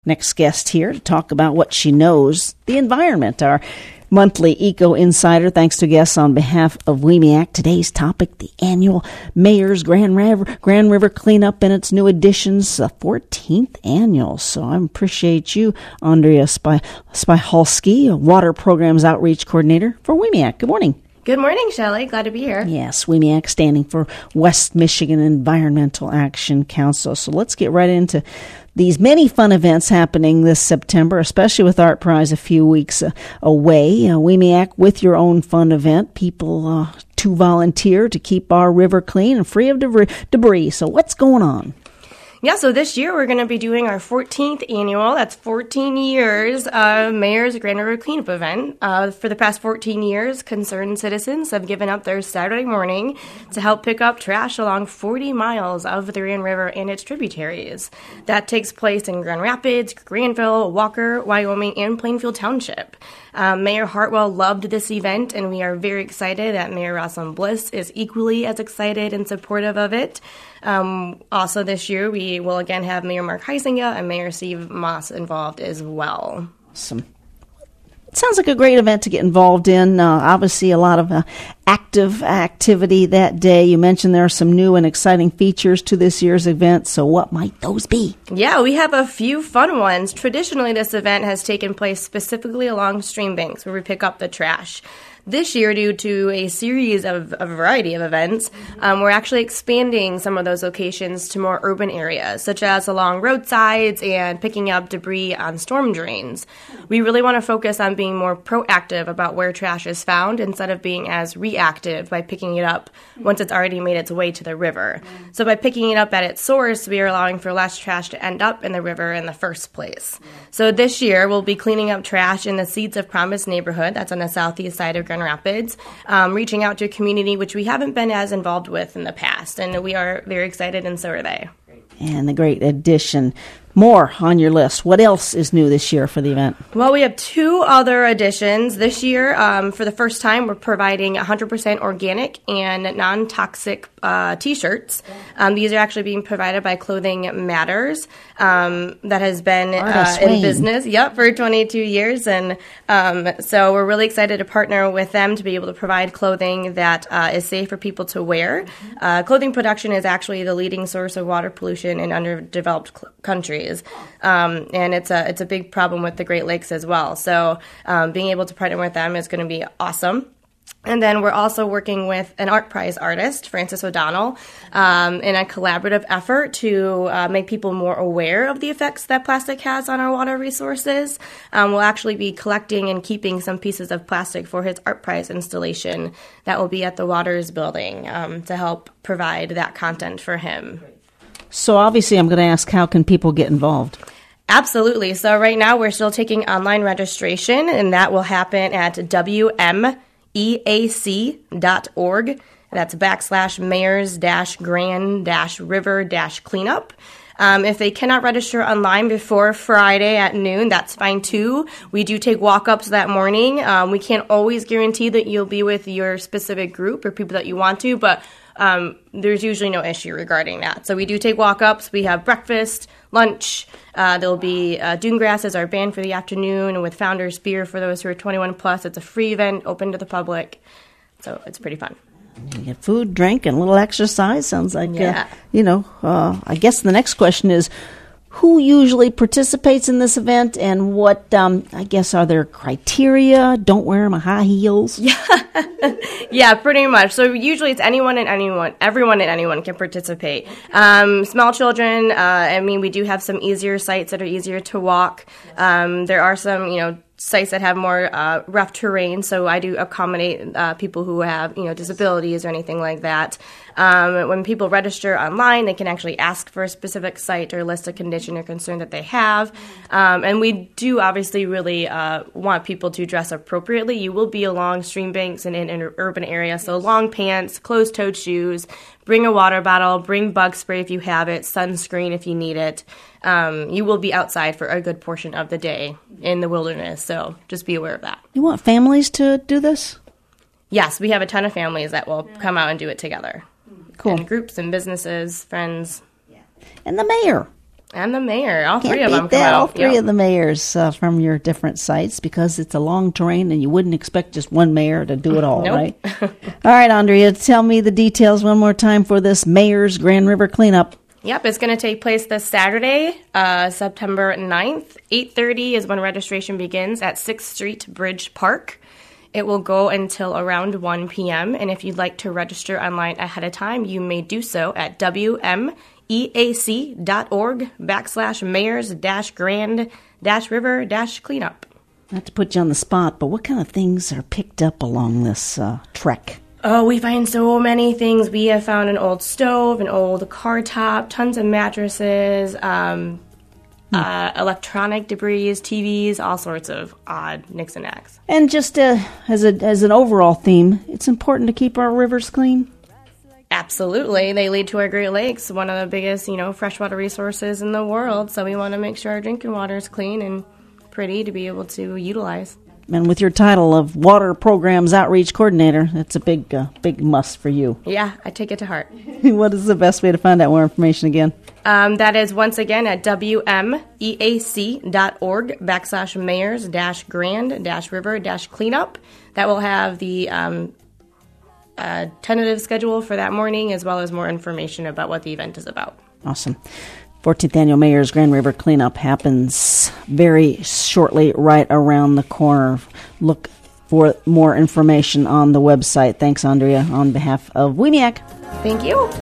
Next guest here to talk about what she knows, the environment, our monthly Eco Insider. Thanks to guests on behalf of WEMEAC. Today's topic, the annual Mayor's Grand River Cleanup and its new editions, the 14th annual. So I appreciate you, Andrea Spychalski, Water Programs Outreach Coordinator for WEMEAC. Good morning. Good morning, Shelley. Glad to be here. Yes, WEMEAC standing for West Michigan Environmental Action Council. So let's get right into these many fun events happening this September, especially with Art Prize a few weeks away. WEMEAC with your own fun event. People to volunteer to keep our river clean and free of debris. So what's going on? Yeah, so this year we're going to be doing our 14th annual, that's 14 years, Mayor's Grand River Cleanup event. For the past 14 years, concerned citizens have given up their Saturday morning to help pick up trash along 40 miles of the Grand River and its tributaries. That takes place in Grand Rapids, Granville, Walker, Wyoming, and Plainfield Township. Mayor Hartwell loved this event, and we are very excited that Mayor Rosalyn Bliss is equally as excited and supportive of it. Also this year, we will again have Mayor Mark Huizenga and Mayor Steve Moss involved as well. Awesome. It sounds like a great event to get involved in. Obviously, a lot of active activity that day. You mentioned there are some new and exciting features to this year's event. So what might those be? Yeah, we have a few fun ones. Traditionally, this event has taken place specifically along stream banks where we pick up the trash. This year, due to a series of a variety of events, we're actually expanding some of those locations to more urban areas, such as along roadsides and picking up debris on storm drains. We really want to focus on being more proactive about where trash is found instead of being as reactive by picking it up once it's already made its way to the river. So by picking it up at its source, we are allowing for less trash to end up in the river in the first place. So this year, we'll be cleaning up trash in the Seeds of Promise neighborhood, that's on the southeast side of Grand Rapids, reaching out to a community which we haven't been as involved with in the past, and we are very excited, and so are they. And the great addition. More on your list. What else is new this year for the event? Well, we have two other additions. This year, for the first time, we're providing 100% organic and non-toxic T-shirts. These are actually being provided by Clothing Matters that has been in business for 22 years. And so we're really excited to partner with them to be able to provide clothing that is safe for people to wear. Clothing production is actually the leading source of water pollution in underdeveloped countries. And it's a big problem with the Great Lakes as well. So being able to partner with them is going to be awesome. And then we're also working with an Art Prize artist, Frances O'Donnell, in a collaborative effort to make people more aware of the effects that plastic has on our water resources. We'll actually be collecting and keeping some pieces of plastic for his Art Prize installation that will be at the Waters Building to help provide that content for him. So obviously I'm going to ask, how can people get involved? Absolutely. So right now we're still taking online registration, and that will happen at WMEAC.org. That's /mayors-grand-river-cleanup. If they cannot register online before Friday at noon, that's fine too. We do take walk-ups that morning. We can't always guarantee that you'll be with your specific group or people that you want to, but there's usually no issue regarding that. So we do take walk-ups. We have breakfast, lunch. There'll be Dune Grass as our band for the afternoon, and with Founders Beer for those who are 21 plus. It's a free event, open to the public. So it's pretty fun. You get food, drink, and a little exercise. Sounds like, I guess the next question is, who usually participates in this event, and what, are there criteria? Don't wear my high heels. Yeah, pretty much. So usually it's everyone and anyone can participate. Small children, we do have some easier sites that are easier to walk. There are some, sites that have more rough terrain, so I do accommodate people who have, disabilities or anything like that. When people register online, they can actually ask for a specific site or list a condition or concern that they have. And we do obviously really want people to dress appropriately. You will be along stream banks and in an urban area, so long pants, closed-toed shoes, bring a water bottle, bring bug spray if you have it, sunscreen if you need it. You will be outside for a good portion of the day in the wilderness, so just be aware of that. You want families to do this? Yes, we have a ton of families that will come out and do it together. Cool. And groups and businesses, friends. And the mayor. And the mayor. All Can't three of them beat come that. out. All three Yep. of the mayors from your different sites, because it's a long terrain and you wouldn't expect just one mayor to do it all, Nope. right? All right, Andrea, tell me the details one more time for this Mayor's Grand River Cleanup. Yep, it's going to take place this Saturday, September 9th. 8:30 is when registration begins at 6th Street Bridge Park. It will go until around 1 p.m., and if you'd like to register online ahead of time, you may do so at wmeac.org/mayors-grand-river-cleanup. Not to put you on the spot, but what kind of things are picked up along this trek? Oh, we find so many things. We have found an old stove, an old car top, tons of mattresses, electronic debris, TVs, all sorts of odd nicks and knacks. And just as an overall theme, it's important to keep our rivers clean. Absolutely. They lead to our Great Lakes, one of the biggest, freshwater resources in the world. So we want to make sure our drinking water is clean and pretty to be able to utilize. And with your title of Water Programs Outreach Coordinator, that's a big must for you. Yeah, I take it to heart. What is the best way to find out more information again? That is once again at wmeac.org/mayors-grand-river-cleanup. That will have the tentative schedule for that morning, as well as more information about what the event is about. Awesome. 14th Annual Mayor's Grand River Cleanup happens very shortly, right around the corner. Look for more information on the website. Thanks, Andrea, on behalf of WEMEAC. Thank you.